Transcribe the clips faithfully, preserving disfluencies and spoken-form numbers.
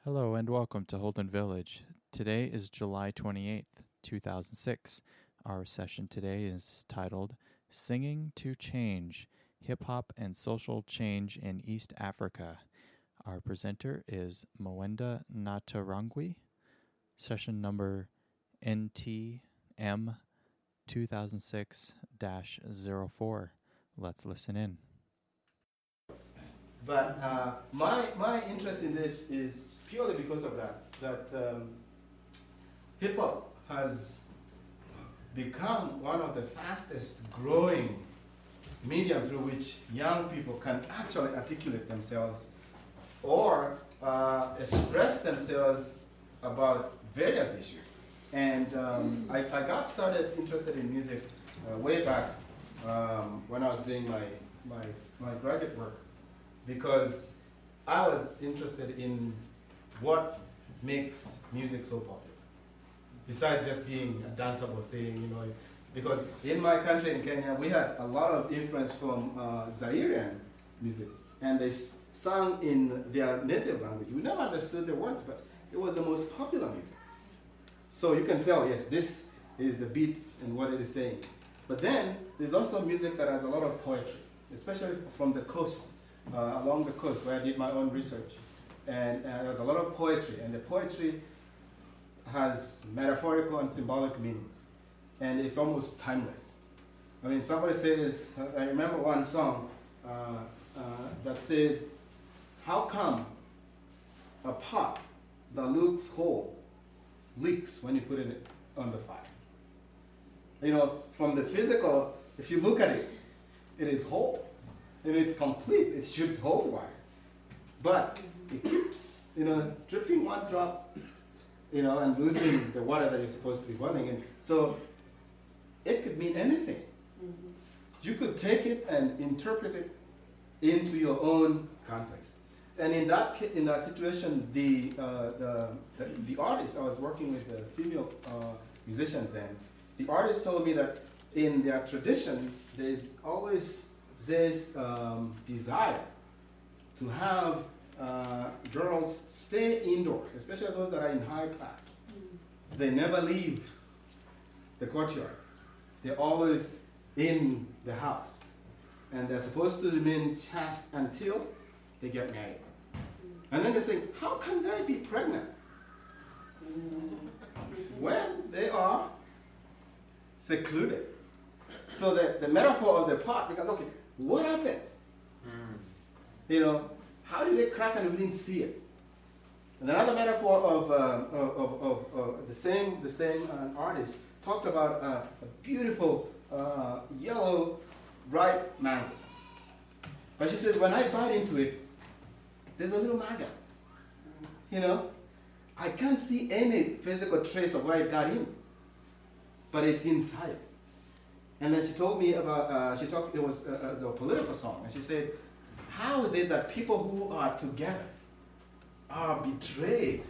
Hello and welcome to Holden Village. Today is July twenty-eighth, two thousand six. Our session today is titled Singing to Change, Hip Hop and Social Change in East Africa. Our presenter is Mwenda Natarangwi. Session number N T M two thousand six dash zero four. Let's listen in. But uh, my, my interest in this is purely because of that, that um, hip-hop has become one of the fastest growing medium through which young people can actually articulate themselves or uh, express themselves about various issues. And um, I, I got started interested in music uh, way back um, when I was doing my, my, my graduate work, because I was interested in what makes music so popular, besides just being a danceable thing, you know. Because in my country, in Kenya, we had a lot of influence from uh, Zairian music, and they s- sang in their native language. We never understood the words, but it was the most popular music. So you can tell, yes, this is the beat and what it is saying. But then there's also music that has a lot of poetry, especially from the coast. Uh, along the coast where I did my own research. And uh, there's a lot of poetry, and the poetry has metaphorical and symbolic meanings. And it's almost timeless. I mean, somebody says, I remember one song uh, uh, that says, how come a pot that looks whole leaks when you put it on the fire? You know, from the physical, if you look at it, it is whole. And it's complete, it should hold water. But it keeps, you know, dripping one drop, you know, and losing the water that you're supposed to be boiling in. So it could mean anything. Mm-hmm. You could take it and interpret it into your own context. And in that in that situation, the uh, the, the the artist, I was working with the female uh, musicians then, the artist told me that in their tradition, there's always this um, desire to have uh, girls stay indoors, especially those that are in high class. Mm. They never leave the courtyard. They're always in the house. And they're supposed to remain chaste until they get married. Mm. And then they say, how can they be pregnant mm. when they are secluded? So the, the metaphor of the pot becomes, okay, what happened? Mm. You know, how did it crack and we didn't see it? And another metaphor of, uh, of, of, of uh, the same, the same uh, artist talked about uh, a beautiful uh, yellow ripe mango. But she says, when I bite into it, there's a little maggot. You know, I can't see any physical trace of where it got in, but it's inside. And then she told me about, uh, she talked, it was uh, as a political song, and she said, how is it that people who are together are betrayed?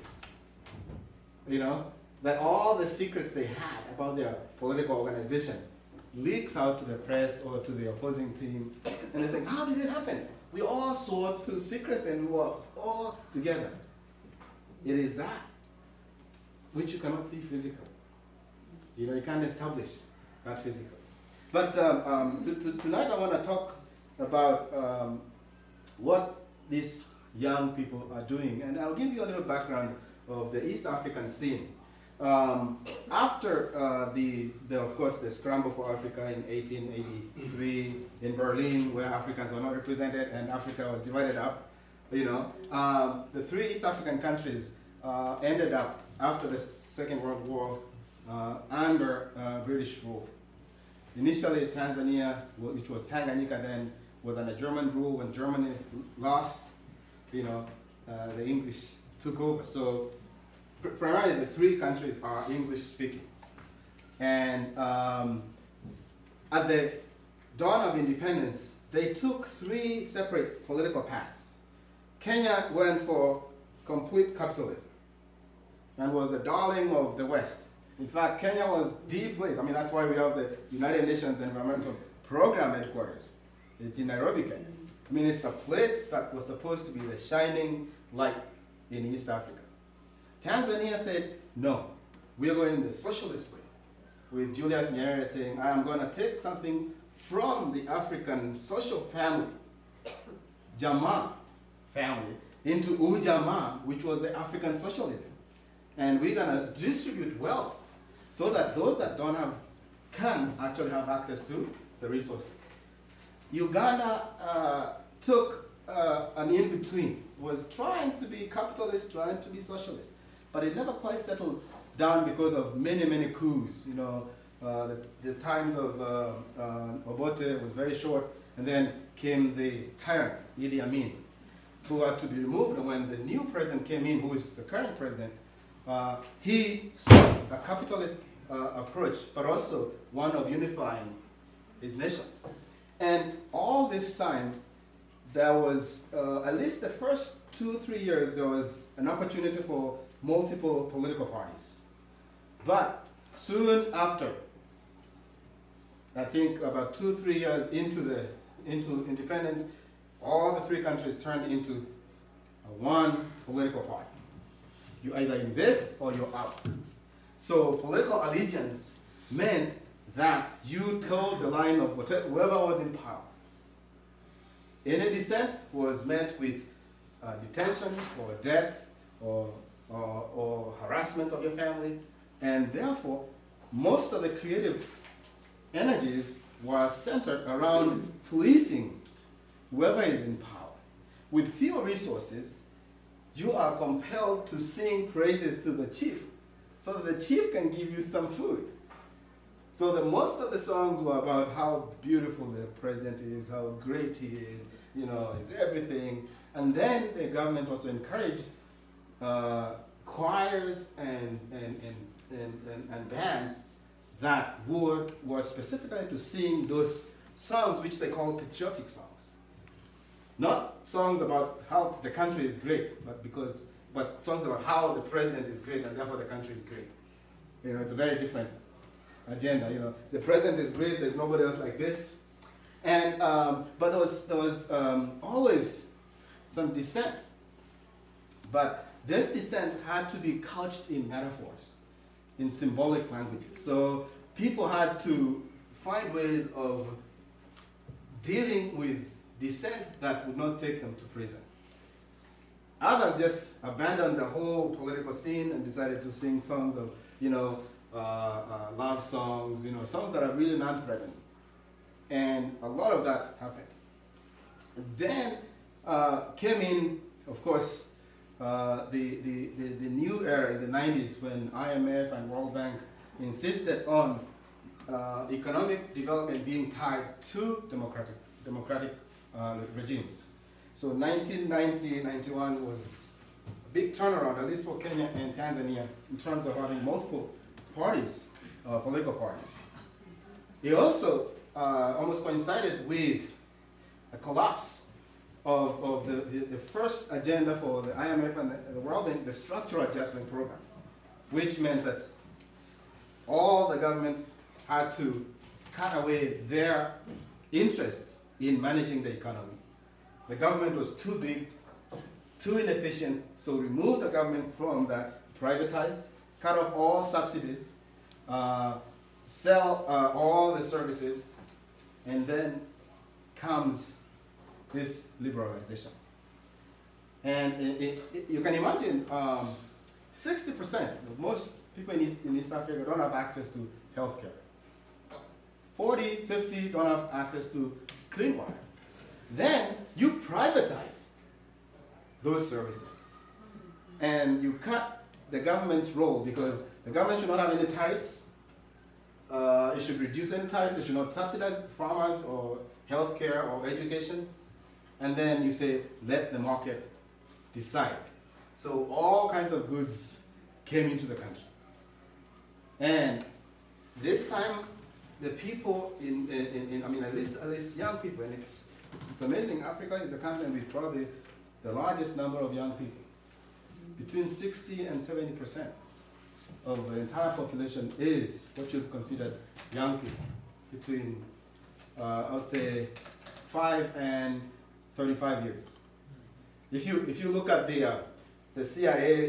You know, that all the secrets they had about their political organization leaks out to the press or to the opposing team. And they're saying, how did it happen? We all swore to secrecy and we were all together. It is that which you cannot see physically. You know, you can't establish that physically. But um, um, to, to, tonight I want to talk about um, what these young people are doing. And I'll give you a little background of the East African scene. Um, after uh, the, the, of course, the scramble for Africa in eighteen eighty-three in Berlin, where Africans were not represented and Africa was divided up, you know, um, the three East African countries uh, ended up, after the Second World War, uh, under uh, British rule. Initially, Tanzania, which was Tanganyika then, was under German rule. When Germany lost, you know, uh, the English took over. So pr- primarily the three countries are English speaking. And um, at the dawn of independence, they took three separate political paths. Kenya went for complete capitalism and was the darling of the West. In fact, Kenya was the place. I mean, that's why we have the United Nations Environmental Program headquarters. It's in Nairobi, Kenya. I mean, it's a place that was supposed to be the shining light in East Africa. Tanzania said, no, we're going the socialist way, with Julius Nyerere saying, I am going to take something from the African social family, Jamaa family, into Ujamaa, which was the African socialism. And we're going to distribute wealth so that those that don't have can actually have access to the resources. Uganda uh, took uh, an in-between, was trying to be capitalist, trying to be socialist, but it never quite settled down because of many, many coups. You know, uh, the, the times of uh, uh, Obote was very short, and then came the tyrant, Idi Amin, who had to be removed. And when the new president came in, who is the current president, uh, he saw a capitalist uh, approach, but also one of unifying his nation. And all this time, there was, uh, at least the first two, three years, there was an opportunity for multiple political parties. But soon after, I think about two, three years into the into independence, all the three countries turned into a one political party. You're either in this or you're out. So political allegiance meant that you told the line of whatever, whoever was in power. Any dissent was met with uh, detention or death or, or, or harassment of your family. And therefore, most of the creative energies were centered around policing whoever is in power. With fewer resources, you are compelled to sing praises to the chief so that the chief can give you some food. So the most of the songs were about how beautiful the president is, how great he is, you know, is everything. And then the government also encouraged uh, choirs and, and, and, and, and, and bands that would, were specifically to sing those songs which they call patriotic songs. Not songs about how the country is great, but because, but songs about how the president is great and therefore the country is great. You know, it's a very different agenda. You know, the president is great. There's nobody else like this. And um, but there was there was um, always some dissent. But this dissent had to be couched in metaphors, in symbolic languages. So people had to find ways of dealing with dissent that would not take them to prison. Others just abandoned the whole political scene and decided to sing songs of, you know, uh, uh, love songs, you know, songs that are really non-threatening. And a lot of that happened. Then uh, came in, of course, uh, the, the, the, the new era in the nineties when I M F and World Bank insisted on uh, economic development being tied to democratic, democratic uh, regimes. So nineteen ninety, ninety-one was a big turnaround, at least for Kenya and Tanzania, in terms of having multiple parties, uh, political parties. It also uh, almost coincided with a collapse of, of the, the, the first agenda for the I M F and the, the World Bank, the Structural Adjustment Program, which meant that all the governments had to cut away their interest in managing the economy. The government was too big, too inefficient, so remove the government from that, privatize, cut off all subsidies, uh, sell uh, all the services, and then comes this liberalization. And it, it, it, you can imagine um, sixty percent of most people in East, in East Africa don't have access to healthcare. forty, fifty don't have access to clean water. Then you privatize those services. And you cut the government's role because the government should not have any tariffs. Uh, it should reduce any tariffs. It should not subsidize farmers or healthcare or education. And then you say, let the market decide. So all kinds of goods came into the country. And this time, the people in, in, in I mean, at least, at least young people, and it's, it's, it's amazing, Africa is a continent with probably the largest number of young people. Between sixty and seventy percent of the entire population is what you'd consider young people. Between, uh, I would say, five and thirty-five years. If you, if you look at the, uh, the C I A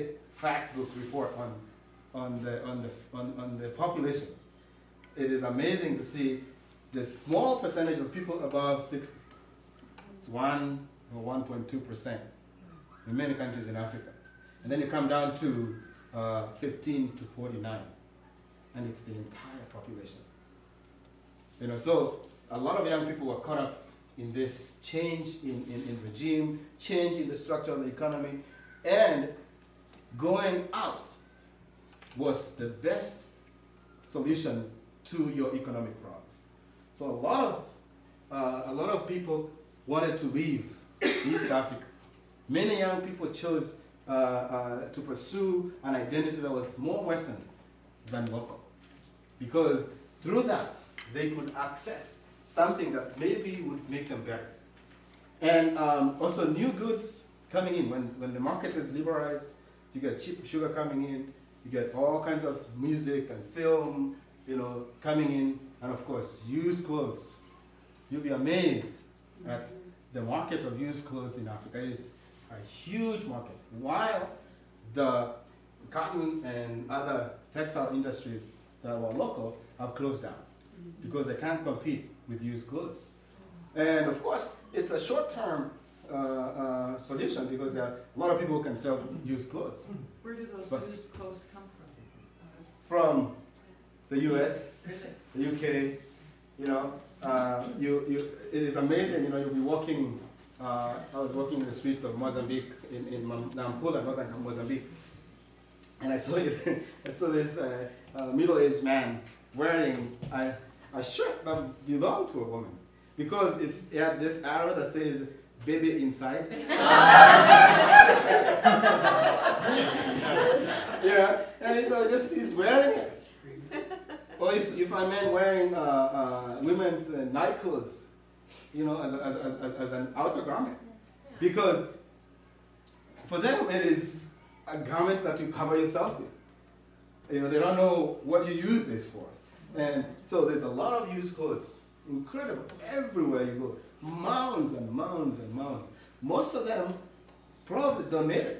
fact book report on, on, the, on, the, on, on the populations. It is amazing to see the small percentage of people above sixty. It's one or one point two percent in many countries in Africa. And then you come down to uh, fifteen to forty-nine, and it's the entire population. You know, so a lot of young people were caught up in this change in, in, in regime, change in the structure of the economy, and going out was the best solution to your economic problems. So a lot of uh, a lot of people wanted to leave East Africa. Many young people chose uh, uh, to pursue an identity that was more Western than local, because through that they could access something that maybe would make them better. And um, also new goods coming in. When, when the market is liberalized, you get cheap sugar coming in, you get all kinds of music and film, you know, coming in, and of course, used clothes. You'll be amazed at the market of used clothes in Africa. It is a huge market. While the cotton and other textile industries that were local have closed down because they can't compete with used clothes. And of course, it's a short-term uh, uh, solution because there are a lot of people who can sell used clothes. Where do those But used clothes come from? from the U S, Really? the U K, you know, uh, you, you, it is amazing, you know, you'll be walking, uh, I was walking in the streets of Mozambique, in, in Nampula, northern Mozambique, and I saw, it, I saw this uh, uh, middle-aged man wearing a, a shirt that belonged to a woman, because it's, it had this arrow that says, baby inside. Yeah, and he's uh, just, he's wearing it. Or you find men wearing uh, uh, women's uh, night clothes, you know, as, a, as, as, as an outer garment. Because for them it is a garment that you cover yourself with. You know, they don't know what you use this for. And so there's a lot of used clothes, incredible, everywhere you go. Mounds and mounds and mounds. Most of them probably donated.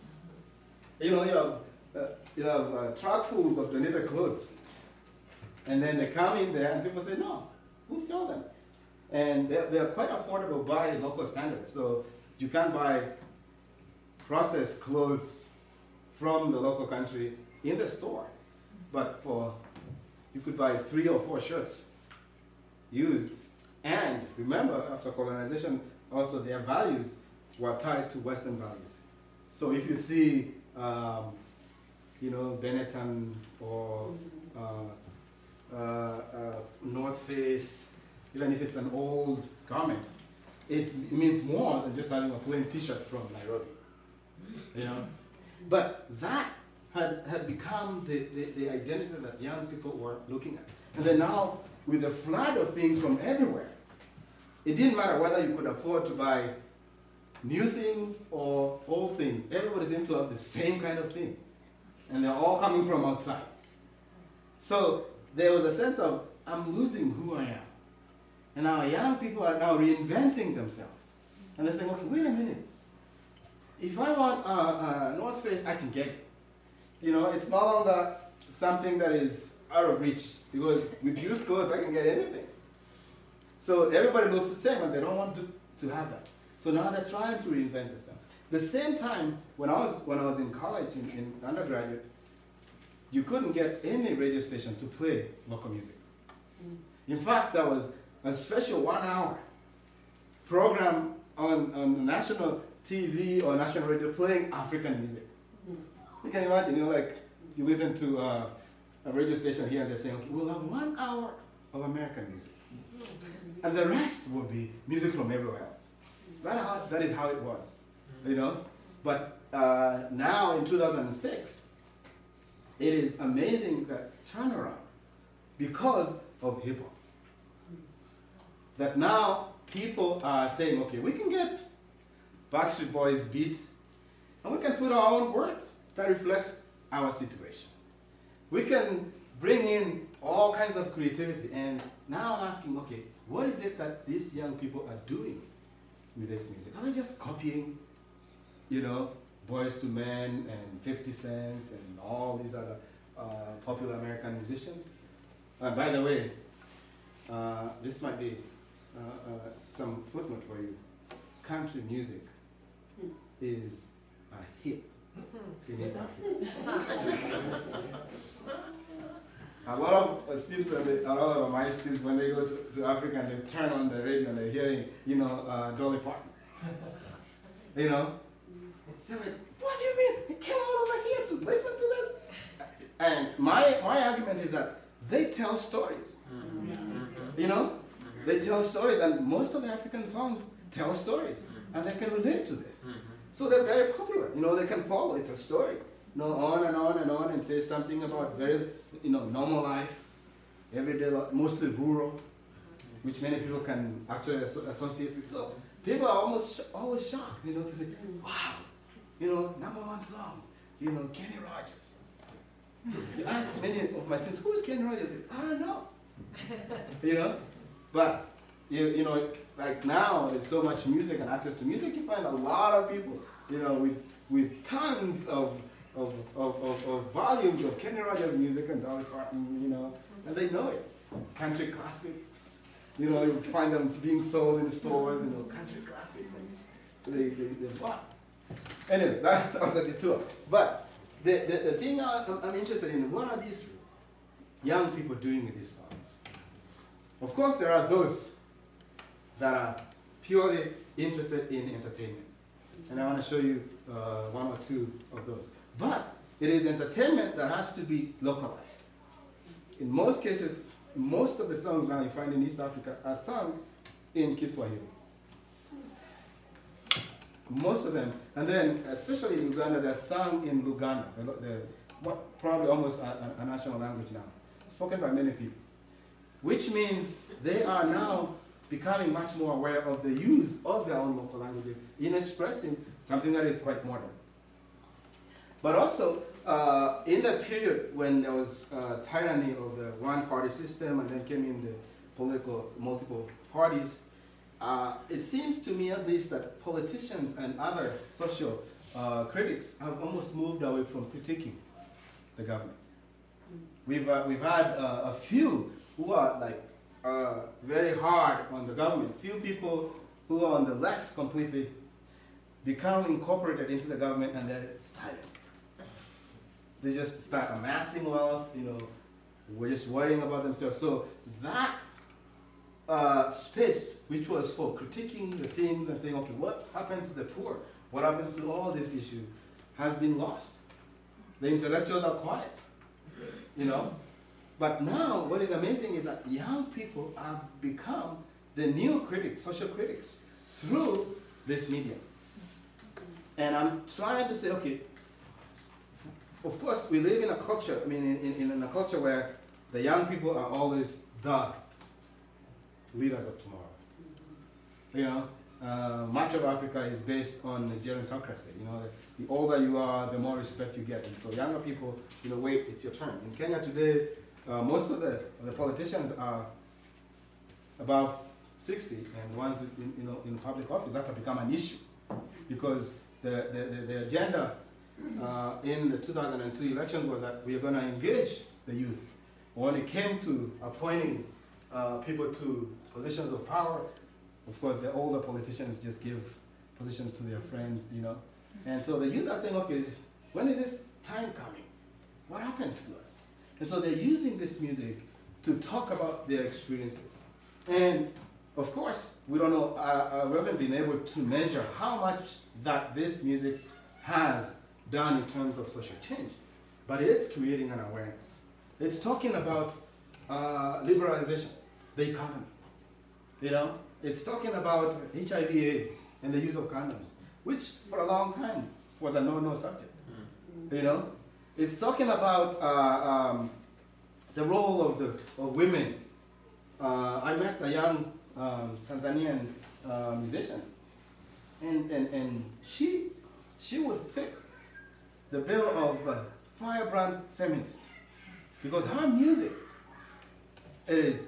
You know, you have, uh, you have uh, truckfuls of donated clothes. And then they come in there and people say, no, we'll sell them. And they're, they're quite affordable by local standards. So you can't buy processed clothes from the local country in the store. But for, you could buy three or four shirts used. And remember, after colonization, also their values were tied to Western values. So if you see, um, you know, Benetton or uh, uh, uh, North Face, even if it's an old garment, it means more than just having a plain T-shirt from Nairobi. You know, but that had had become the, the, the identity that young people were looking at. And then now, with a flood of things from everywhere, it didn't matter whether you could afford to buy new things or old things. Everybody seemed to have the same kind of thing. And they're all coming from outside. So there was a sense of, I'm losing who I am. And now young people are now reinventing themselves. And they're saying, okay, wait a minute. If I want a uh, uh, North Face, I can get it. You know, it's no longer something that is out of reach, because with used clothes, I can get anything. So everybody looks the same, and they don't want to, to have that. So now they're trying to reinvent themselves. The same time, when I was, when I was in college, in, in undergraduate, you couldn't get any radio station to play local music. In fact, there was a special one-hour program on, on national T V or national radio playing African music. You can imagine, you know, like you listen to uh, a radio station here and they're saying, okay, we'll have one hour of American music. And the rest will be music from everywhere else. That, how, that is how it was, you know. But uh, now in two thousand six, it is amazing that turnaround because of hip hop. That now people are saying, okay, we can get Backstreet Boys beat, and we can put our own words that reflect our situation. We can bring in all kinds of creativity, and now I'm asking, okay, what is it that these young people are doing with this music? Are they just copying, you know, Boyz two Men and fifty Cent and all these other uh, popular American musicians. Uh, by the way, uh, this might be uh, uh, some footnote for you. Country music is a hit in East Africa. A lot of uh, students, when they, a lot of my students, when they go to, to Africa and they turn on the radio and they're hearing, you know, uh, Dolly Parton. You know, they're like, "What do you mean? He came all over here to listen to this?" And my my argument is that they tell stories. You know, they tell stories, and most of the African songs tell stories, and they can relate to this. So they're very popular. You know, they can follow. It's a story. You know, on and on and on, and say something about very, you know, normal life, everyday life, mostly rural, which many people can actually asso- associate with. So people are almost sh- always shocked, you know, to say, "Wow, you know, number one song, you know, Kenny Rogers." You ask many of my students, "Who's Kenny Rogers?" They say, "I don't know." You know, but you, you know, like now there's so much music and access to music. You find a lot of people, you know, with with tons of of of, of, of volumes of Kenny Rogers music and Dolly Parton, you know, and they know it. Country classics, you know, you find them being sold in the stores, you know, country classics, and they they, they bought. Anyway, that, that was a detour. But the the, the thing I, I'm interested in, what are these young people doing with these songs? Of course, there are those that are purely interested in entertainment. And I want to show you uh, one or two of those. But it is entertainment that has to be localized. In most cases, most of the songs now you find in East Africa are sung in Kiswahili. Most of them. And then, especially in Uganda, they're sung in Luganda. The, the, what, probably almost a, a national language now. Spoken by many people. Which means they are now becoming much more aware of the use of their own local languages in expressing something that is quite modern. But also, uh, in that period when there was uh, tyranny of the one-party system and then came in the political multiple parties, uh, it seems to me at least that politicians and other social uh, critics have almost moved away from critiquing the government. We've, uh, we've had uh, a few who are like uh, very hard on the government. Few people who are on the left completely become incorporated into the government and they're silent. They just start amassing wealth, you know, we're just worrying about themselves. So that uh, space, which was for critiquing the things and saying, okay, what happens to the poor? What happens to all these issues? Has been lost. The intellectuals are quiet, you know. But now, what is amazing is that young people have become the new critics, social critics, through this medium. And I'm trying to say, okay, of course, we live in a culture, I mean, in, in, in a culture where the young people are always the leaders of tomorrow. You know, uh, much of Africa is based on gerontocracy. You know, the, the older you are, the more respect you get. And so younger people, you know, wait, it's your turn. In Kenya today, uh, most of the, of the politicians are above sixty, and ones in, you know, in public office, that's become an issue. Because the, the, the, the agenda uh, in the two thousand two elections was that we are going to engage the youth. When it came to appointing uh, people to positions of power, of course, the older politicians just give positions to their friends, you know. And so the youth are saying, okay, when is this time coming? What happens to us? And so they're using this music to talk about their experiences. And of course, we don't know, uh, uh, we haven't been able to measure how much that this music has done in terms of social change. But it's creating an awareness. It's talking about uh, liberalization, the economy. You know, it's talking about H I V AIDS and the use of condoms, which for a long time was a no-no subject. Mm. You know, it's talking about uh, um, the role of the of women. Uh, I met a young um, Tanzanian uh, musician, and, and and she she would fit the bill of uh, firebrand feminist, because her music is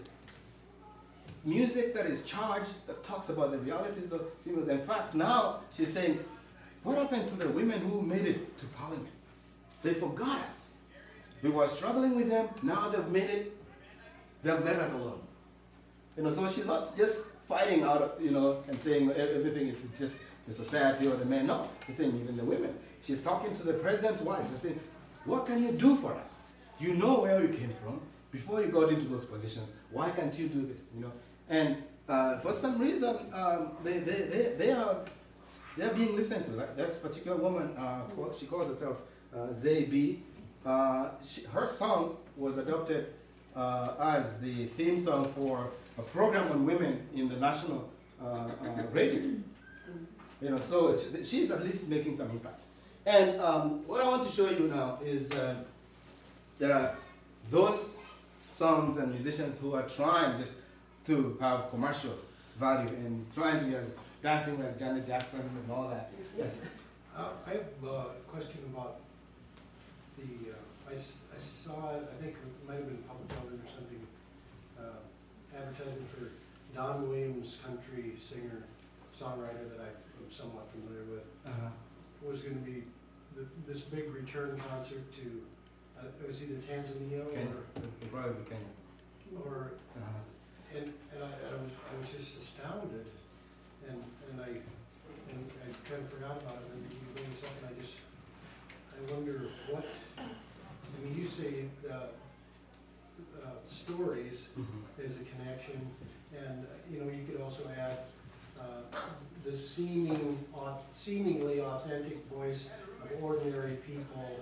music that is charged, that talks about the realities of females. In fact, now she's saying, what happened to the women who made it to parliament? They forgot us. We were struggling with them. Now they've made it. They've let us alone. You know, so she's not just fighting out, you know, and saying everything, it's, it's just the society or the men. No, she's saying even the women. She's talking to the president's wives and saying, what can you do for us? You know where you came from before you got into those positions. Why can't you do this? You know, and uh, for some reason, um, they, they, they, they are they are being listened to. Like this particular woman, uh, called, she calls herself uh, Zay B. Uh, she, her song was adopted uh, as the theme song for a program on women in the national uh, uh, radio. You know, so she, she's at least making some impact. And um, what I want to show you now is uh, there are those songs and musicians who are trying just to have commercial value and trying to be as dancing like Janet Jackson and all that. Yes. Uh, I have a question about the, uh, I, s- I saw, it, I think it might have been public television or something, uh, advertising for Don Williams, country singer, songwriter that I'm somewhat familiar with, Uh-huh. was going to be the, this big return concert to, uh, it was either Tanzania Kenya. or, It'll probably be Kenya. or Uh-huh. and, and I, I, was, I was just astounded, and, and I and I kind of forgot about it, and you bring this up, and I just, I wonder what, I mean, you say uh, uh, stories Mhm. is a connection, and, uh, you know, you could also add uh, the seeming, au- seemingly authentic voice of ordinary people,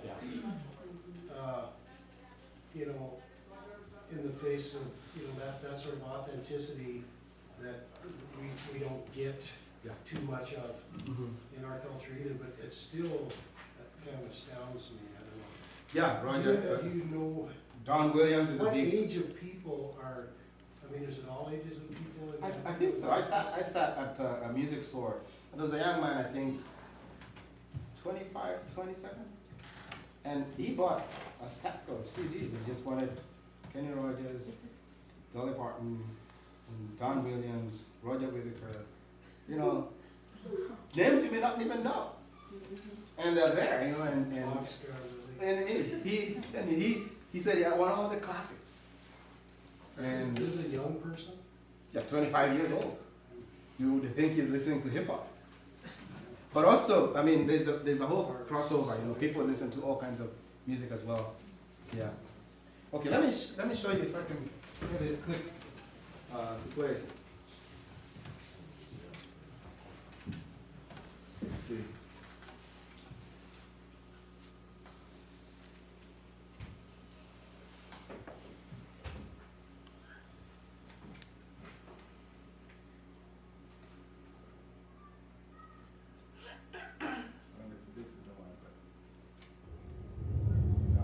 uh, you know, in the face of, you know, that, that sort of authenticity that we, we don't get Yeah. too much of Mhm. in our culture either, but it still uh, kind of astounds me, I don't know. Yeah, Do Roger. you- Do you know Don Williams is a what big. age of people are, I mean, is it all ages of people? in I, that? I think so. I sat, I sat at a, a music store. There was a young man, I think, twenty-five, twenty-seven, and he bought a stack of C Ds and just wanted Kenny Rogers, Dolly Parton, and Don Williams, Roger Whittaker, you know, names you may not even know. And they're there, you know, and, and, Oscar, really. and he, he, and he, he said, I want all the classics. And This is a young person? yeah, twenty-five years old. You would think he's listening to hip hop. But also, I mean, there's a, there's a whole crossover. You know, people listen to all kinds of music as well. Yeah. Okay, let me sh- let me show you if I can get this clip uh, to play. Let's see. I wonder if this is the one, but no.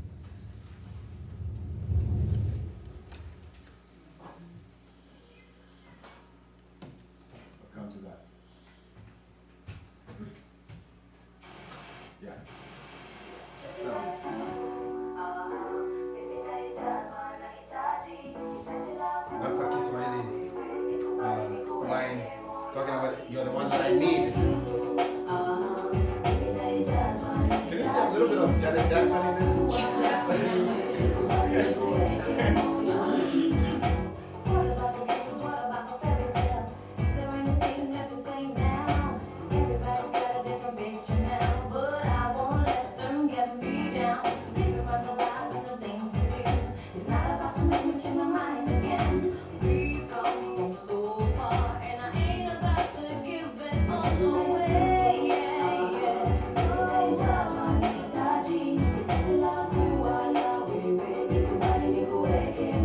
I'll come to that. Yeah. So, that's a Kiswahili uh, line talking about you're the one that I need. Can you see a little bit of Janet Jackson in this? Touch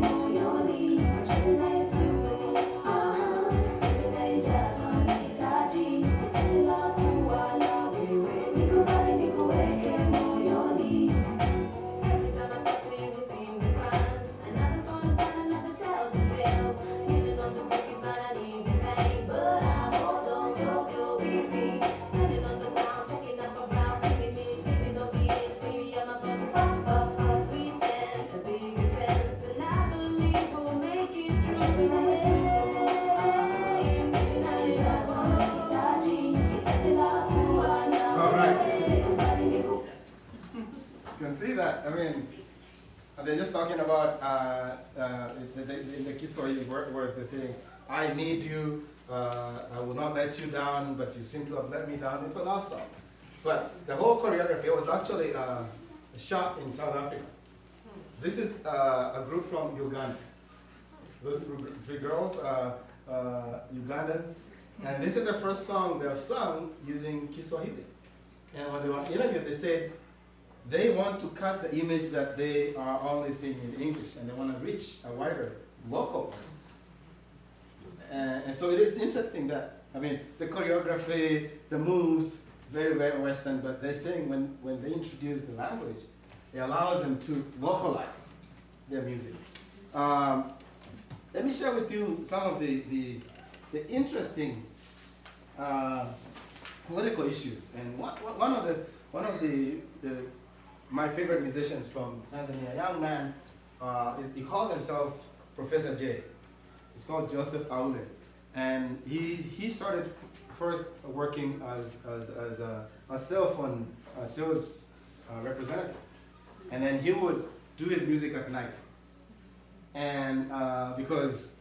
You can see that. I mean, they're just talking about, uh, uh, in the, in the Kiswahili words, they're saying, I need you, uh, I will not let you down, but you seem to have let me down. It's a love song. But the whole choreography was actually uh, shot in South Africa. This is uh, a group from Uganda. Those three girls are uh, Ugandans. And this is the first song they have sung using Kiswahili. And when they were interviewed, they said they want to cut the image that they are only singing in English, and they want to reach a wider local audience. And, and so it is interesting that, I mean, the choreography, the moves, very, very Western, but they're saying when, when they introduce the language, it allows them to localize their music. Um, let me share with you some of the, the, the interesting uh, political issues. And one, one of the, one of the, the my favorite musicians from Tanzania, a young man, uh, he calls himself Professor J. It's called Joseph Aule. And he, he started first working as, as, as a, a cell phone a sales uh, representative. And then he would do his music at night. And uh, because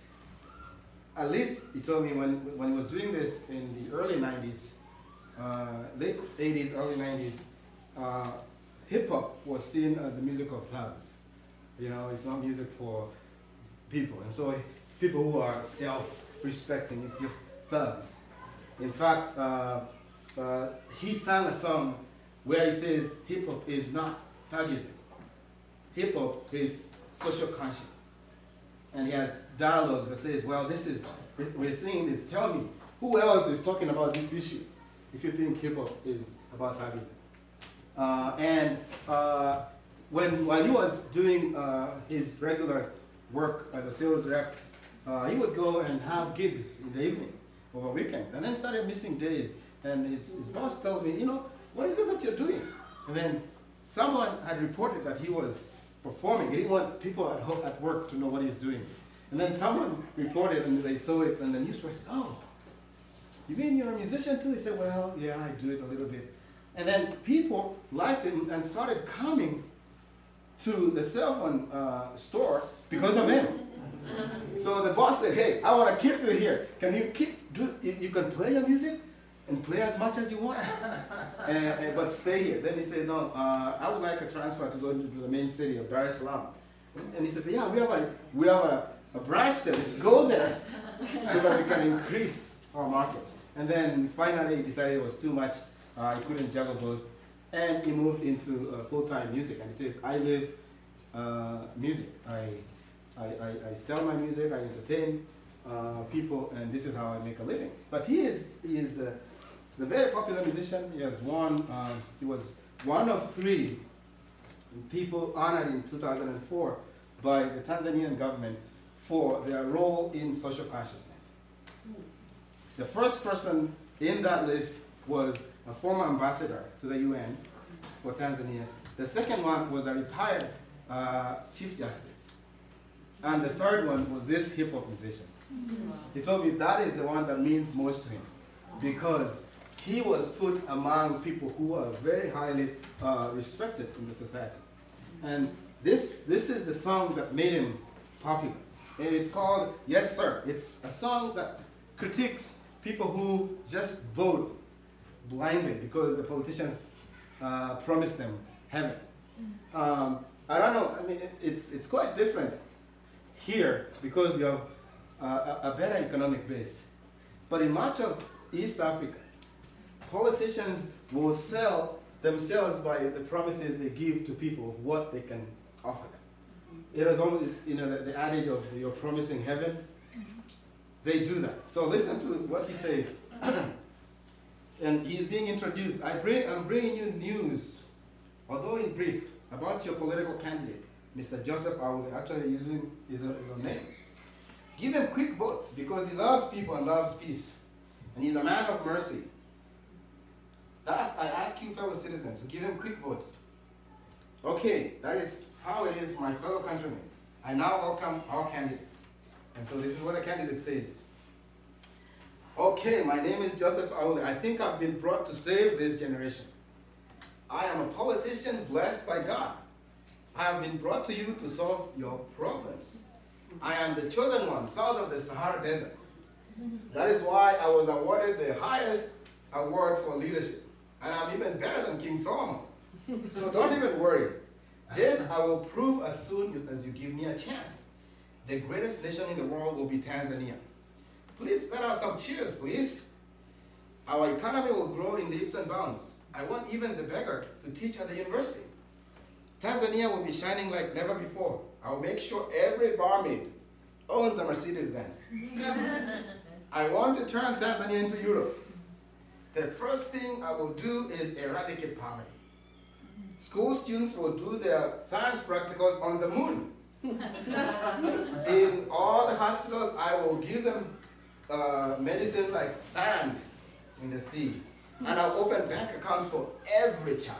at least he told me when, when he was doing this in the early nineties, uh, late eighties, early nineties, uh, hip hop was seen as the music of thugs. You know, it's not music for people. And so people who are self-respecting, it's just thugs. In fact, uh, uh, he sang a song where he says hip hop is not thuggism. Hip hop is social conscience. And he has dialogues that says, well, this is, we're singing this, tell me, who else is talking about these issues if you think hip hop is about thuggism? Uh, and uh, when, while he was doing uh, his regular work as a sales rep, uh, he would go and have gigs in the evening over weekends, and then started missing days. And his, his boss told me, you know, what is it that you're doing? And then someone had reported that he was performing. He didn't want people at home, at work to know what he's doing. And then someone reported, and they saw it, and the newspaper said, oh, you mean you're a musician too? He said, well, yeah, I do it a little bit. And then people liked it and started coming to the cell phone uh, store because of him. So the boss said, hey, I want to keep you here. Can you keep, do, you, you can play your music and play as much as you want, and, and, but stay here. Then he said, no, uh, I would like a transfer to go to the main city of Dar es Salaam. And he says, yeah, we have a, we have a, a branch there. Let's go there so that we can increase our market. And then finally he decided it was too much. Uh, he couldn't juggle both. And he moved into uh, full-time music. And he says, I live uh, music. I, I, I, I sell my music, I entertain uh, people, and this is how I make a living. But he is, he is uh, he's a very popular musician. He has won, uh, he was one of three people honored in two thousand four by the Tanzanian government for their role in social consciousness. The first person in that list was a former ambassador to the U N for Tanzania. The second one was a retired uh, Chief Justice. And the third one was this hip hop musician. Wow. He told me that is the one that means most to him, because he was put among people who are very highly uh, respected in the society. And this, this is the song that made him popular. And it's called Yes Sir. It's a song that critiques people who just vote blindly because the politicians uh, promised them heaven. Um, I don't know, I mean, it, it's, it's quite different here because you have uh, a, a better economic base. But in much of East Africa, politicians will sell themselves by the promises they give to people of what they can offer them. It is almost, you know, the, the adage of you're promising heaven. They do that. So listen to what he says. And he's being introduced. I bring, I'm bringing you news, although in brief, about your political candidate, Mister Joseph Aule, actually using his, his own name. Give him quick votes because he loves people and loves peace. And he's a man of mercy. Thus, I ask you, fellow citizens, to give him quick votes. Okay, that is how it is, my fellow countrymen. I now welcome our candidate. And so this is what the candidate says. Okay, my name is Joseph Aule. I think I've been brought to save this generation. I am a politician blessed by God. I have been brought to you to solve your problems. I am the chosen one, south of the Sahara Desert. That is why I was awarded the highest award for leadership. And I'm even better than King Solomon. So don't even worry. This I will prove as soon as you give me a chance. The greatest nation in the world will be Tanzania. Please let out some cheers, please. Our economy will grow in leaps and bounds. I want even the beggar to teach at the university. Tanzania will be shining like never before. I'll make sure every barmaid owns a Mercedes-Benz. I want to turn Tanzania into Europe. The first thing I will do is eradicate poverty. School students will do their science practicals on the moon. In all the hospitals, I will give them uh, medicine like sand in the sea. And I'll open bank accounts for every child.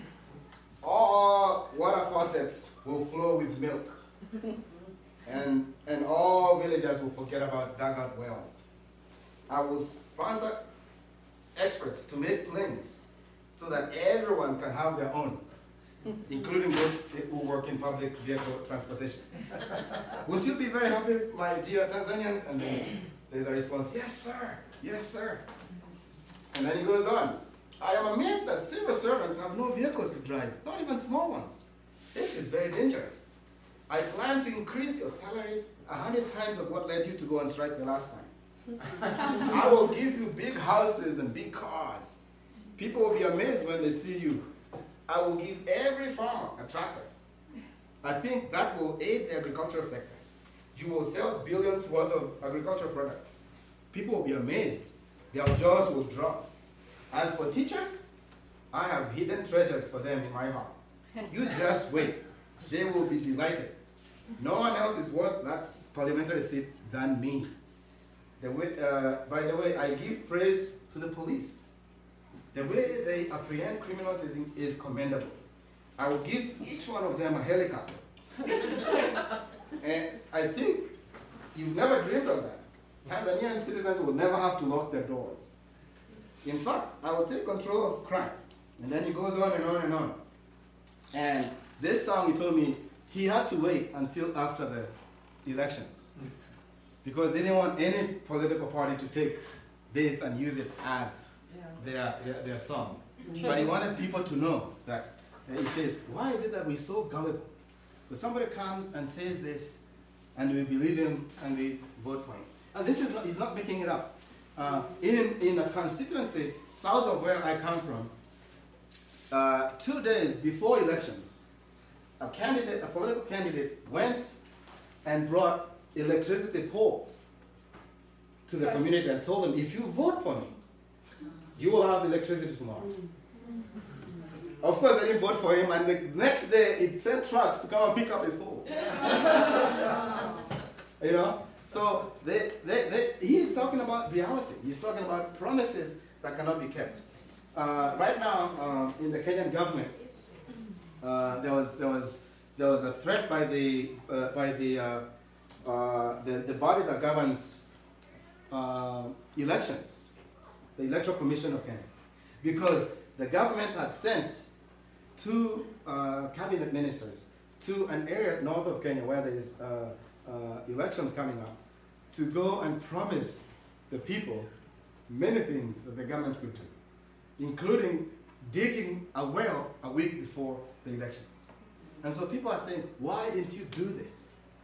All water faucets will flow with milk. And, and all villagers will forget about dugout wells. I will sponsor experts to make planes so that everyone can have their own, including those who work in public vehicle transportation. Would you be very happy, my dear Tanzanians? And then there's a response, yes, sir, yes, sir. And then he goes on. I am amazed that civil servants have no vehicles to drive, not even small ones. This is very dangerous. I plan to increase your salaries a hundred times of what led you to go on strike the last time. I will give you big houses and big cars. People will be amazed when they see you. I will give every farmer a tractor. I think that will aid the agricultural sector. You will sell billions worth of agricultural products. People will be amazed. Their jaws will drop. As for teachers, I have hidden treasures for them in my heart. You just wait. They will be delighted. No one else is worth that parliamentary seat than me. The way, uh, by the way, I give praise to the police. The way they apprehend criminals is, is commendable. I will give each one of them a helicopter. And I think you've never dreamed of that. Tanzanian citizens will never have to lock their doors. In fact, I will take control of crime. And then he goes on and on and on. And this song, he told me, he had to wait until after the elections. Because they didn't want any political party to take this and use it as Yeah. their, their, their song. But he wanted people to know that. And he says, why is it that we're so gullible? But somebody comes and says this, and we believe him, and we vote for him. And this is not, he's not making it up. Uh, in, in a constituency south of where I come from, uh, two days before elections, a candidate, a political candidate, went and brought electricity poles to the community and told them, if you vote for me, you will have electricity tomorrow. Of course, they didn't vote for him, and the next day it sent trucks to come and pick up his poles. You know? So they, they, they, he is talking about reality. He's talking about promises that cannot be kept. Uh, right now, uh, in the Kenyan government, uh, there was there was there was a threat by the uh, by the, uh, uh, the the body that governs uh, elections, the Electoral Commission of Kenya, because the government had sent two uh, cabinet ministers to an area north of Kenya where there is uh, uh, elections coming up, to go and promise the people many things that the government could do, including digging a well a week before the elections. And so people are saying, why didn't you do this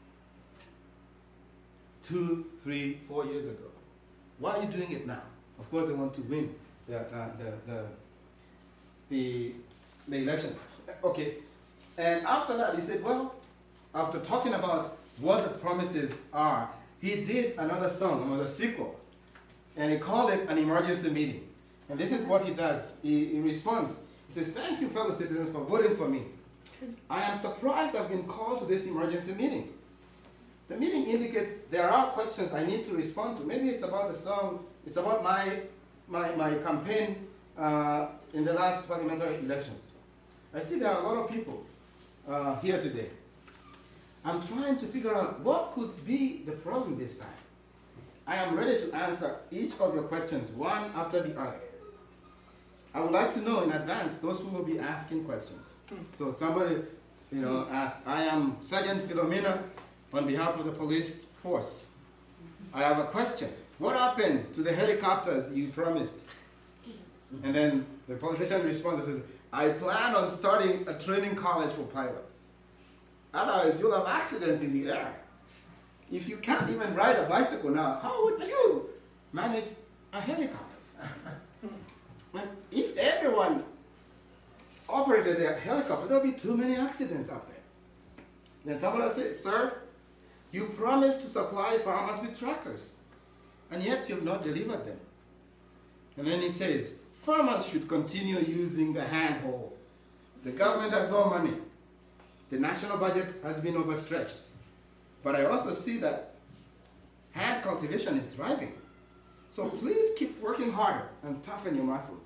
two, three, four years ago? Why are you doing it now? Of course, they want to win the, uh, the, the, the, the elections. Okay. And after that, he said, well, after talking about what the promises are, he did another song. It was a sequel. And he called it an emergency meeting. And this is what he does. He, he responds. He says, thank you, fellow citizens, for voting for me. I am surprised I've been called to this emergency meeting. The meeting indicates there are questions I need to respond to. Maybe it's about the song. It's about my, my, my campaign uh, in the last parliamentary elections. I see there are a lot of people uh, here today. I'm trying to figure out what could be the problem this time. I am ready to answer each of your questions one after the other. I would like to know in advance those who will be asking questions. So somebody, you know, asks, I am Sergeant Philomena on behalf of the police force. I have a question. What happened to the helicopters you promised? And then the politician responds and says, I plan on starting a training college for pilots. Otherwise, you'll have accidents in the air. If you can't even ride a bicycle now, how would you manage a helicopter? And if everyone operated their helicopter, there'll be too many accidents up there. Then somebody will say, sir, you promised to supply farmers with tractors, and yet you've not delivered them. And then he says, farmers should continue using the hand hoe. The government has no money. The national budget has been overstretched. But I also see that hand cultivation is thriving. So please keep working harder and toughen your muscles.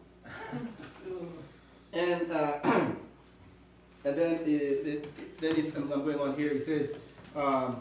and uh, and then it, it, then it's, I'm going on here. He says, um,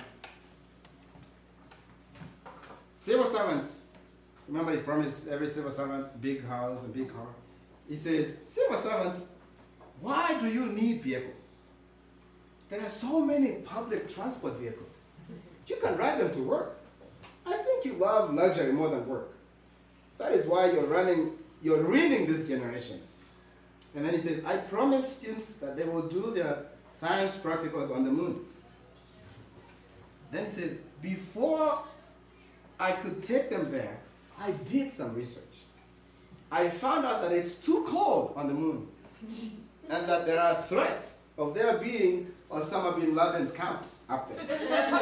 civil servants. Remember, he promised every civil servant big house and big car. He says, civil servants, why do you need vehicles? There are so many public transport vehicles. You can ride them to work. I think you love luxury more than work. That is why you're running, you're ruining this generation. And then he says, I promise students that they will do their science practicals on the moon. Then he says, before I could take them there, I did some research. I found out that it's too cold on the moon and that there are threats of there being Osama bin Laden's camps up there.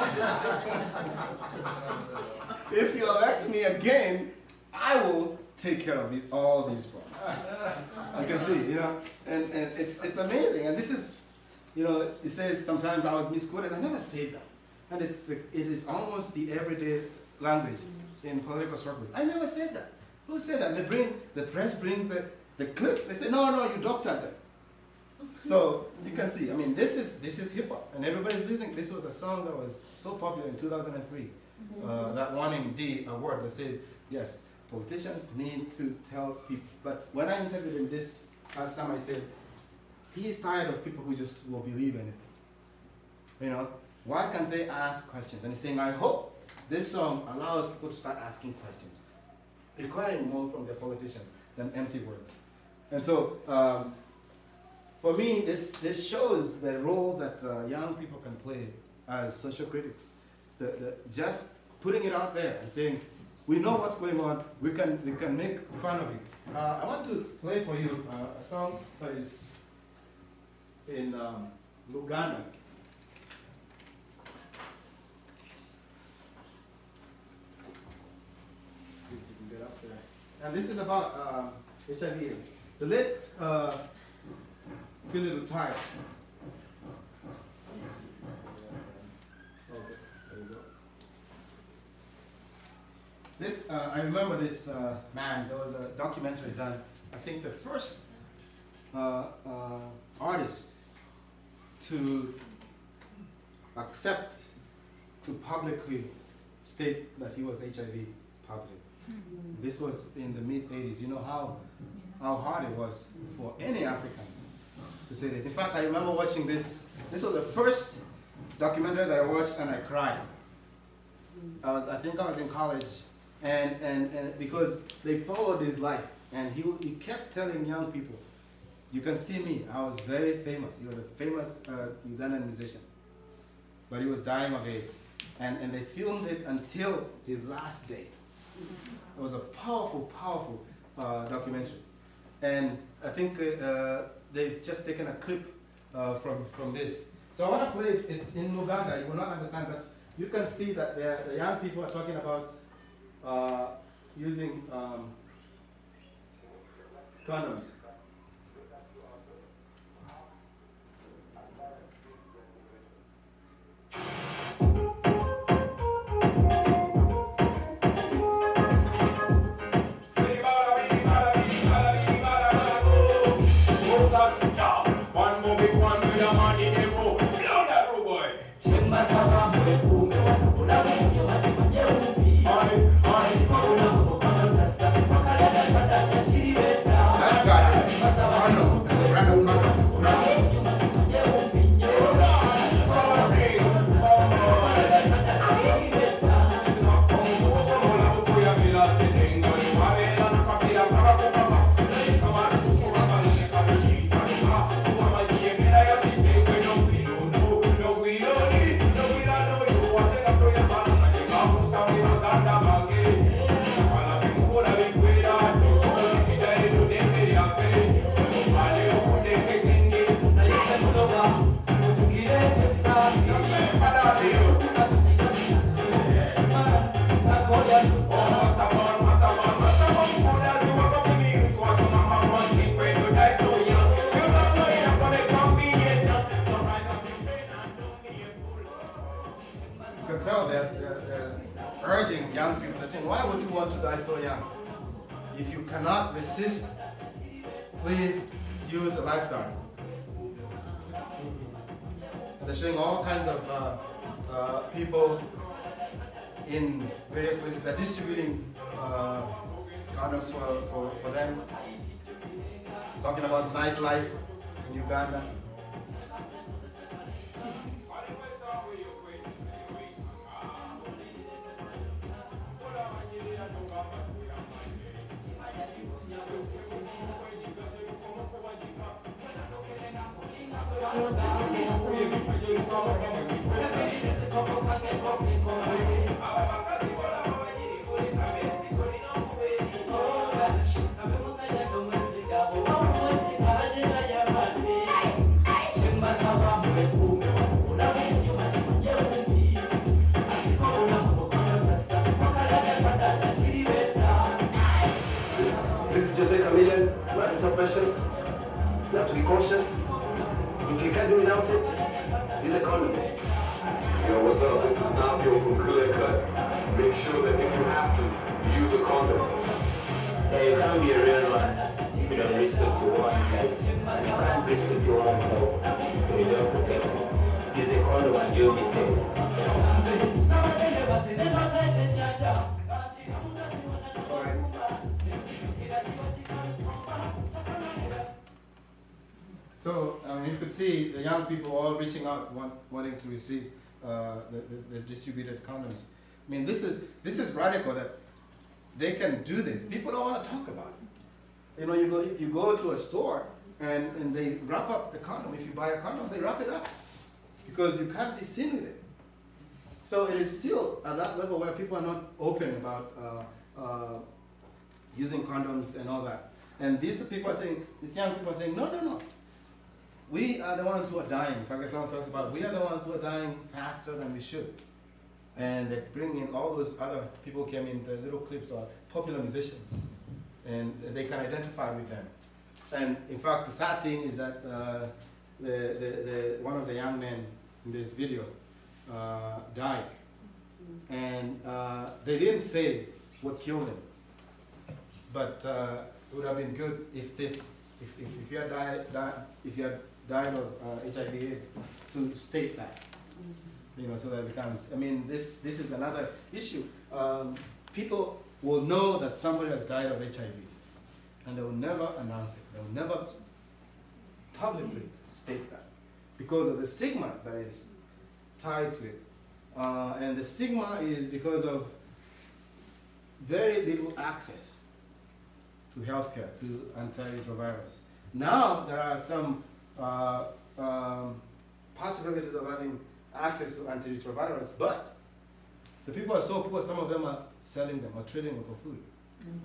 If you elect me again, I will take care of it, all these problems. You can see, you know, and, and it's, it's amazing. And this is, you know, it says sometimes I was misquoted. I never say that. And it's the, it is almost the everyday language in political circles. I never said that. Who said that? They bring, the press brings the, the clips. They say, no, no, you doctored them. So you can see, I mean, this is this is hip hop, and everybody's listening. This was a song that was so popular in two thousand three. Uh, that winning D award that says, yes, politicians need to tell people. But when I interviewed him this last time, I said, he is tired of people who just will believe anything. You know, why can't they ask questions? And he's saying, I hope this song allows people to start asking questions, requiring more from their politicians than empty words. And so, um, for me, this, this shows the role that uh, young people can play as social critics. The, the, just putting it out there and saying, we know what's going on, we can, we can make fun of it. Uh, I want to play for you uh, a song that is in um, Luganda. See if you can get up there. And this is about uh, H I V AIDS. The late uh, Philly retired. Okay, there you go. This, uh, I remember this uh, man. There was a documentary done. I think the first uh, uh, artist to accept, to publicly state that he was H I V positive. Mm-hmm. This was in the mid eighties. You know how how hard it was for any African to say this. In fact, I remember watching this. This was the first documentary that I watched, and I cried. I was, I think I was in college, and and, and because they followed his life, and he he kept telling young people, "You can see me. I was very famous. He was a famous uh, Ugandan musician, but he was dying of AIDS, and and they filmed it until his last day. It was a powerful, powerful uh, documentary, and I think uh, they've just taken a clip uh, from from this. So I want to play it. It's in Luganda. You will not understand, but you can see that the young people are talking about uh, using um, condoms. That guy is tell they're, they're, they're urging young people, they're saying, why would you want to die so young? If you cannot resist, please use a lifeguard. And they're showing all kinds of uh, uh, people in various places. They're distributing uh, condoms for, for, for them. Talking about nightlife in Uganda. This is Jose Chameleon. Life is so precious. You have to be cautious. If you can't do without it, use a condom. Yo, what's up? This is Napio from Clear Cut. Make sure that if you have to, use a condom. Yeah, you can't be a real one if you don't respect your woman's life. And you can't respect your woman's life if you don't protect it. Use a condom and you'll be safe. So I mean, you could see the young people all reaching out, want, wanting to receive uh, the, the, the distributed condoms. I mean, this is this is radical that they can do this. People don't want to talk about it. You know, you go you go to a store and, and they wrap up the condom. If you buy a condom, they wrap it up because you can't be seen with it. So it is still at that level where people are not open about uh, uh, using condoms and all that. And these people are saying, these young people are saying, no, no, no. We are the ones who are dying. In fact, someone talks about, we are the ones who are dying faster than we should. And they bring in all those other people came in, the little clips are popular musicians. And they can identify with them. And in fact, the sad thing is that uh, the, the, the, one of the young men in this video uh, died. And uh, they didn't say what killed him. But uh, it would have been good if this, if, if, if you had died, died, if you had died of uh, H I V AIDS, to state that, you know, so that it becomes. I mean, this this is another issue. Um, people will know that somebody has died of H I V, and they will never announce it. They will never publicly state that because of the stigma that is tied to it, uh, and the stigma is because of very little access to healthcare, to antiretrovirus. Now there are some uh, um, possibilities of having access to antiretrovirus, but the people are so poor, some of them are selling them or trading them for food. Mm-hmm.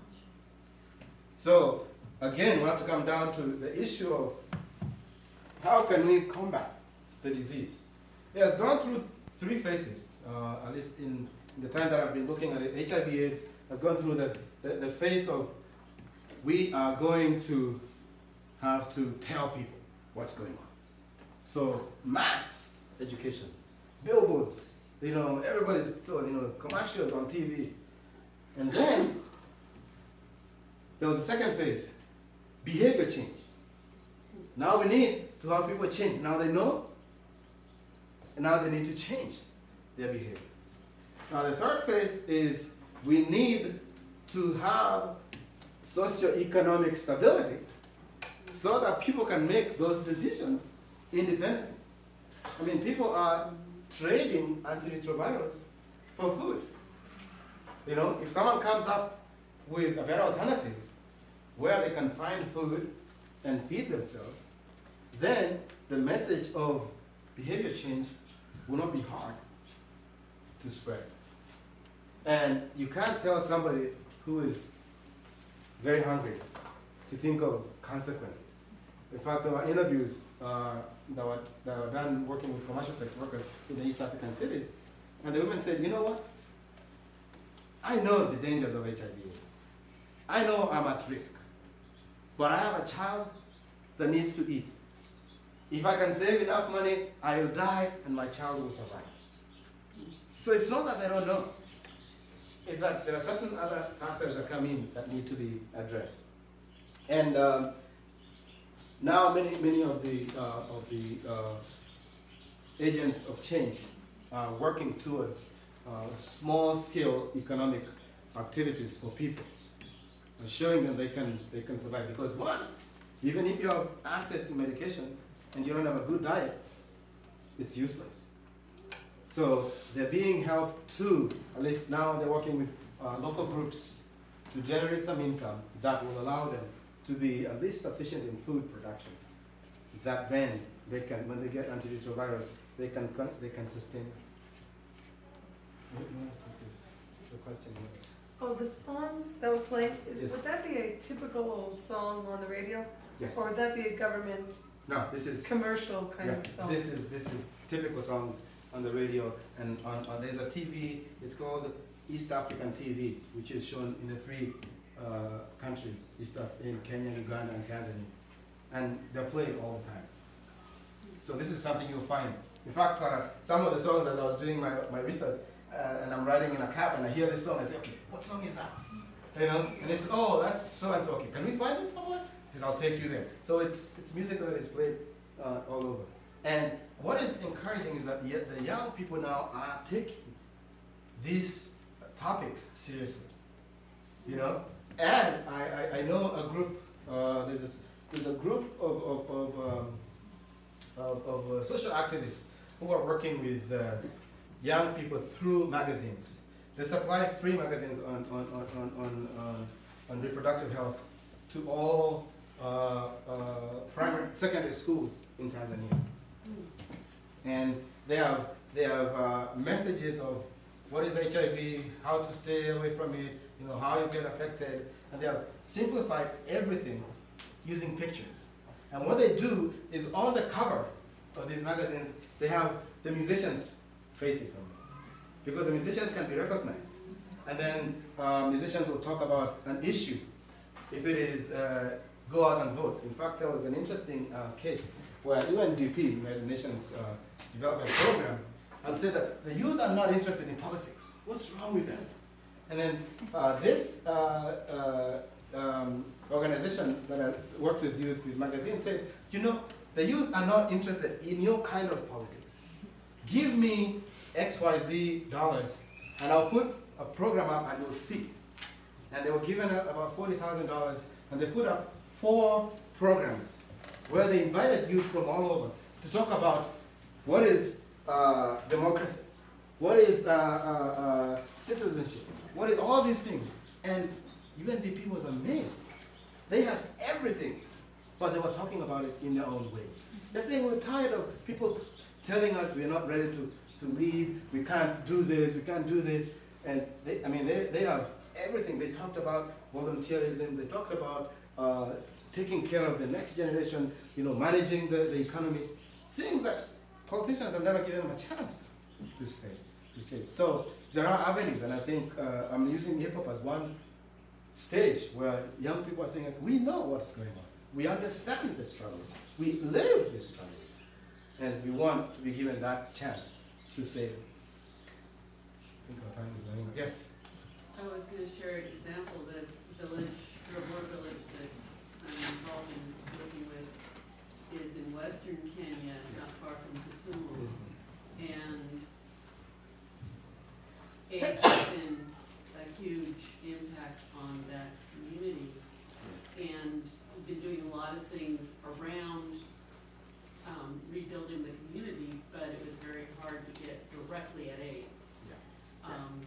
So again, we have to come down to the issue of how can we combat the disease. It has gone through three phases, uh, at least in the time that I've been looking at it. H I V AIDS has gone through the, the, the phase of we are going to have to tell people what's going on. So mass education, billboards, you know, everybody's told, you know, commercials on T V. And then there was a second phase, behavior change. Now we need to have people change. Now they know, and now they need to change their behavior. Now the third phase is we need to have socioeconomic stability so that people can make those decisions independently. I mean, people are trading antiretrovirals for food. You know, if someone comes up with a better alternative where they can find food and feed themselves, then the message of behavior change will not be hard to spread. And you can't tell somebody who is very hungry to think of consequences. In fact, there were interviews uh, that, were, that were done working with commercial sex workers in the East African cities, and the women said, you know what? I know the dangers of H I V AIDS. I know I'm at risk, but I have a child that needs to eat. If I can save enough money, I'll die and my child will survive. So it's not that they don't know. It's that there are certain other factors that come in that need to be addressed. And um, now many many of the uh, of the uh, agents of change are working towards uh, small-scale economic activities for people, and showing them they can they can survive. Because one, even if you have access to medication and you don't have a good diet, it's useless. So they're being helped to, at least now they're working with uh, local groups to generate some income that will allow them to be at least sufficient in food production. That then they can, when they get antiretrovirus, they can con- they can sustain. The question. Oh, the song that we're playing, is- Yes. would that be a typical song on the radio? Yes. Or would that be a government No, this is commercial kind yeah. of song? This is this is typical songs on the radio, and on, on there's a T V. It's called East African T V, which is shown in the three uh, countries: East Af- in Kenya, Uganda, and Tanzania, and they're played all the time. So this is something you'll find. In fact, uh, some of the songs, as I was doing my my research, uh, and I'm riding in a cab, and I hear this song, I say, okay, what song is that? You know, and it's oh, that's so and so. Okay, can we find it somewhere? Because I'll take you there. So it's it's music that is played uh, all over. And what is encouraging is that the, the young people now are taking these topics seriously, you know. And I, I, I know a group. Uh, there's a, there's a group of of of, um, of, of uh, social activists who are working with uh, young people through magazines. They supply free magazines on on on on on, on, on reproductive health to all uh, uh, primary secondary schools in Tanzania. And they have they have uh, messages of what is H I V, how to stay away from it, you know, how you get affected, and they have simplified everything using pictures. And what they do is on the cover of these magazines, they have the musicians' faces on them, because the musicians can be recognized. And then uh, musicians will talk about an issue. If it is uh, go out and vote. In fact, there was an interesting uh, case where U N D P, United Nations uh, Development Program, had said that the youth are not interested in politics. What's wrong with them? And then uh, this uh, uh, um, organization that I worked with, Youth with Magazine, said, you know, the youth are not interested in your kind of politics. Give me X Y Z dollars, and I'll put a program up and you'll see. And they were given uh, about forty thousand dollars, and they put up four programs where they invited youth from all over to talk about what is uh, democracy, what is uh, uh, uh, citizenship, what is all these things. And U N D P was amazed. They had everything, but they were talking about it in their own ways. They're saying we're tired of people telling us we're not ready to, to lead, we can't do this, we can't do this. And they, I mean, they, they have everything. They talked about volunteerism, they talked about uh, taking care of the next generation, you know, managing the, the economy, things that politicians have never given them a chance to say. To say. So there are avenues, and I think uh, I'm using hip hop as one stage where young people are saying, we know what's going on. We understand the struggles. We live the struggles. And we want to be given that chance to say, I think our time is running out. Yes? I was going to share an example. The village, Reward village that I'm involved in working with is in western Kenya, not far from Kisumu. And AIDS has been a huge impact on that community. And we've been doing a lot of things around um, rebuilding the community, but it was very hard to get directly at AIDS. Yeah. Um,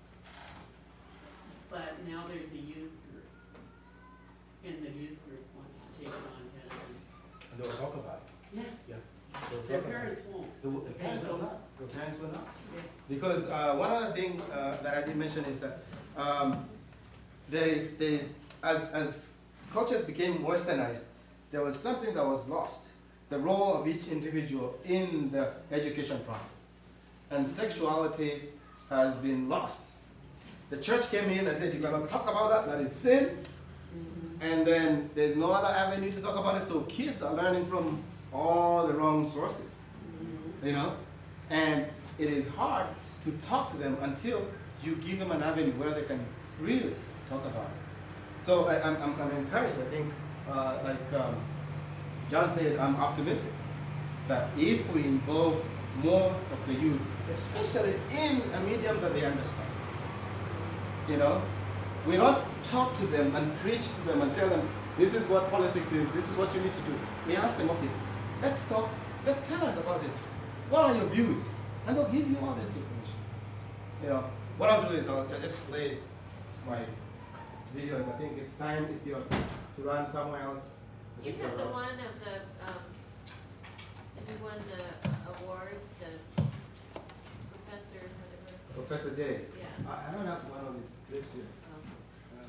But now there's a youth group, and the youth group wants to take it on head on. And they'll talk about it. Yeah, Yeah. They'll their talk about parents it. won't. The, the parents will not. The parents will not. Yeah. Because uh, one other thing uh, that I did mention is that um, there is, there is as, as cultures became westernized, there was something that was lost. The role of each individual in the education process. And sexuality has been lost. The church came in and said, you're going to talk about that, that is sin. Mm-hmm. And then there's no other avenue to talk about it, so kids are learning from all the wrong sources, mm-hmm. you know? And it is hard to talk to them until you give them an avenue where they can really talk about it. So I, I'm, I'm, I'm encouraged. I think, uh, like um, John said, I'm optimistic that if we involve more of the youth, especially in a medium that they understand, you know, we don't talk to them and preach to them and tell them, this is what politics is, this is what you need to do. We ask them, okay, let's talk, let's tell us about this. What are your views? And they'll give you all this information. You know, what I'll do is I'll, I'll just play my videos. I think it's time if you're to run somewhere else. Do you have the one of the, um, if you won the award, the professor, whatever? Professor J. Yeah. I, I don't have one of his clips here. Uh,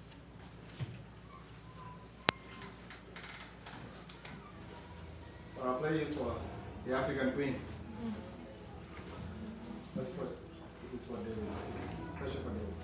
but I'll play you for the African Queen. That's what, this is for David. Special for David.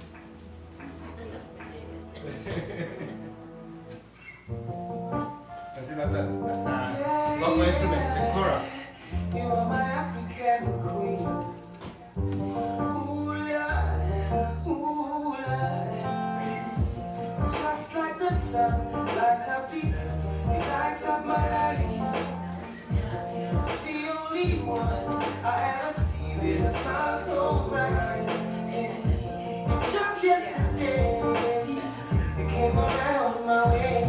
And see, that's a uh, long instrument, the kora. You are my African queen. Ooh, Lord, ooh, Lord. Just like the sun, light up the earth, you light up my life. The only one I ever see with a smile so bright. And just yesterday, you came around my way.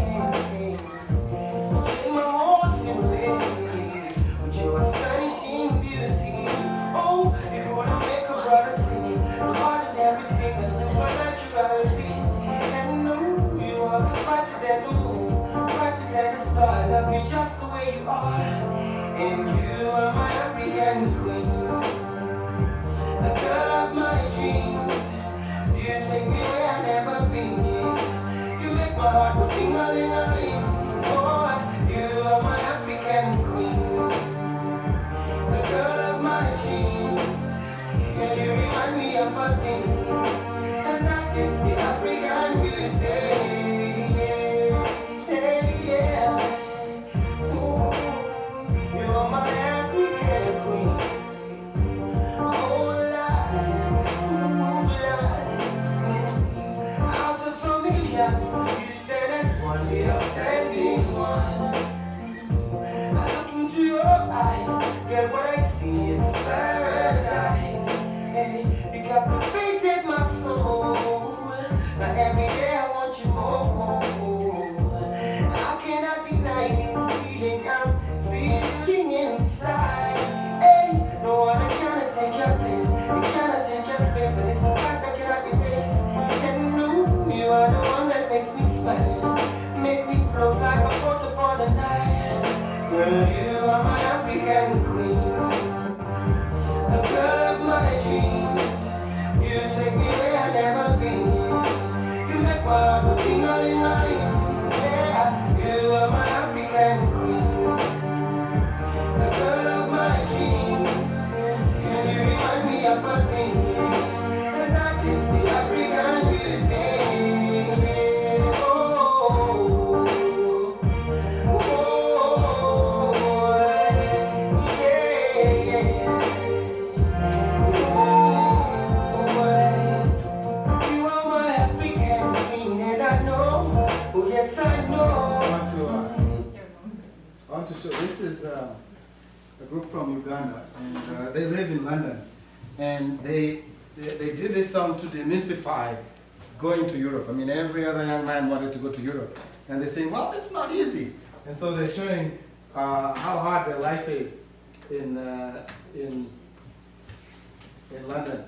In my whole simplicity, with your astonishing beauty. Oh, if you wanna make a brother sing, the heart and everything is supernatural beat. And no, you are brighter than the moon, brighter than the star. I love you just the way you are. And you are my African queen, the girl of my dreams. You take me where I've never been. You make my heart go ting-a-ling-a-ling. Oh, you are my African queen, the girl of my dreams. And you remind me of a thing, and that is the African beauty. Yeah, yeah. Ooh, you are my African queen. Oh, Lord, ooh, Lord. Out of a million, you stand as one, we are standing one. I look into your eyes, get what I see is paradise. Hey, you captivated my soul. Now every day I want you more. I cannot deny this feeling I'm feeling inside. Hey, no one cannot take your place, you cannot take your space, and it's a fact that cannot erase. And no, you are the one that makes me smile, make me float like a boat upon the Nile. Girl, you are my African queen, the girl of my dreams. You take me where I've never been. You make my heart go ting-a-ling-a-ling. Yeah, you are my African queen, the girl of my dreams. And you remind me of a thing, and that is the African beauty. Oh, oh, yeah, yeah. Oh, you are my African queen, and I know, oh yes I I know. want to, uh, I want to show, this is uh, a group from Uganda, and uh, they live in London. And they, they, they did this song to demystify going to Europe. I mean, every other young man wanted to go to Europe. And they're saying, well, it's not easy. And so they're showing uh, how hard their life is in, uh, in, in London.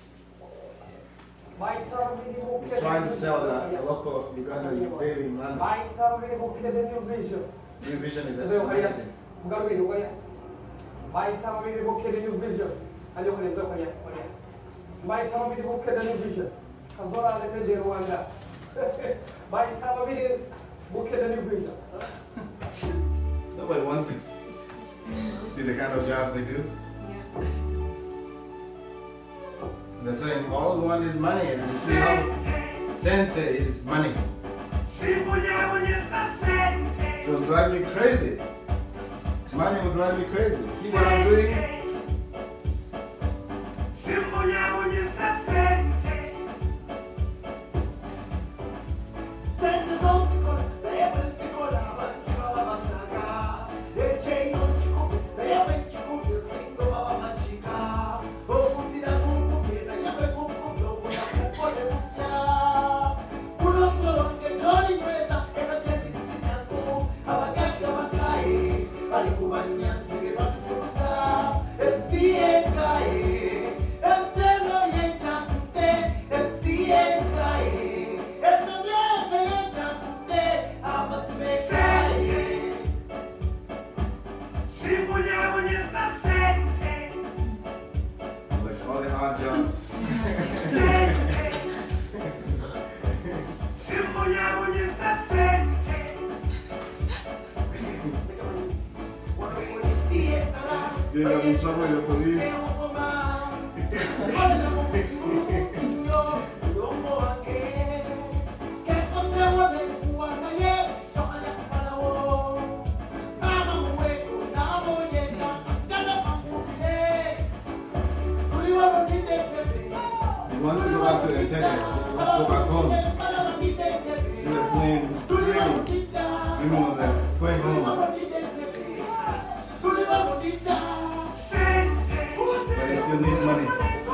He's trying to sell the, the local Ugandan daily in London. New Vision is amazing. Nobody wants to see the kind of jobs they do. They're saying all we want is money, and you see how center is money. It will drive me crazy. Money will drive me crazy. See what I'm doing? days I'm in trouble with the police. He wants to go back to the Antenna. He wants to go back home. He's in the plane, he's dreaming, dreaming of that, going home. But he still needs money.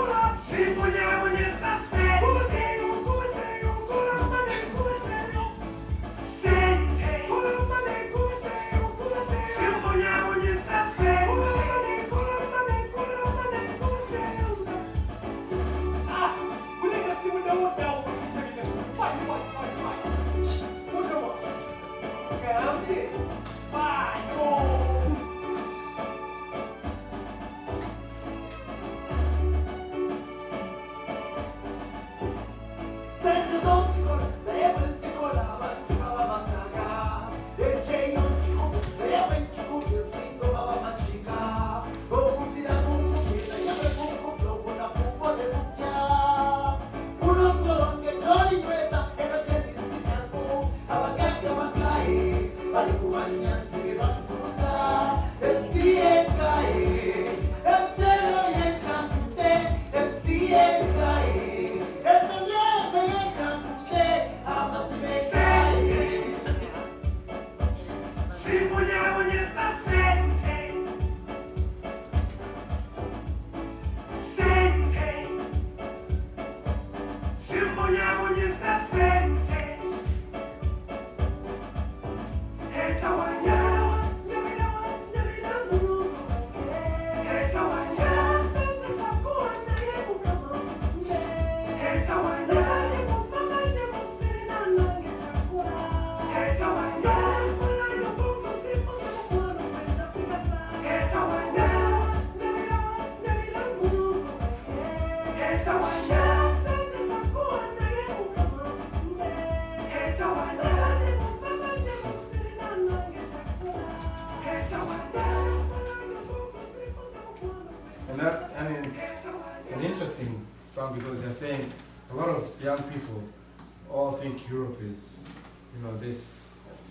And that, I mean, it's, it's an interesting song because they're saying a lot of young people all think Europe is, you know, this,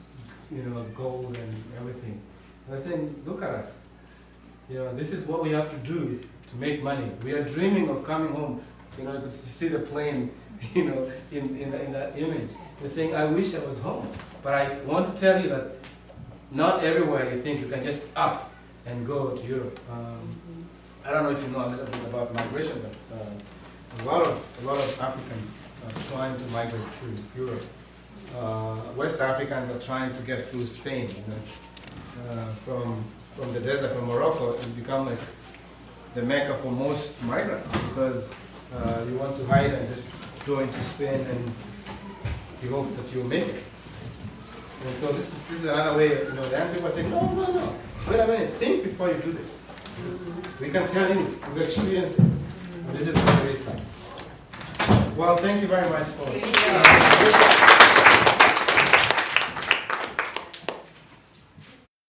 you know, gold and everything. And they're saying, look at us. You know, this is what we have to do to make money. We are dreaming of coming home. You know, you could see the plane, you know, in, in, in that image. They're saying, I wish I was home. But I want to tell you that not everywhere you think you can just up and go to Europe. Um, I don't know if you know a little bit about migration, but uh, a lot of a lot of Africans are trying to migrate to Europe. Uh, West Africans are trying to get through Spain. You know, uh, from from the desert, from Morocco, it's become like the mecca for most migrants because uh, you want to hide and just go into Spain and you hope that you'll make it. And so this is this is another way. You know, the young people are saying, no, no, no. Wait a minute. Think before you do this. This is, we can tell you, we've experienced it. But this is how it is. Well, thank you very much for.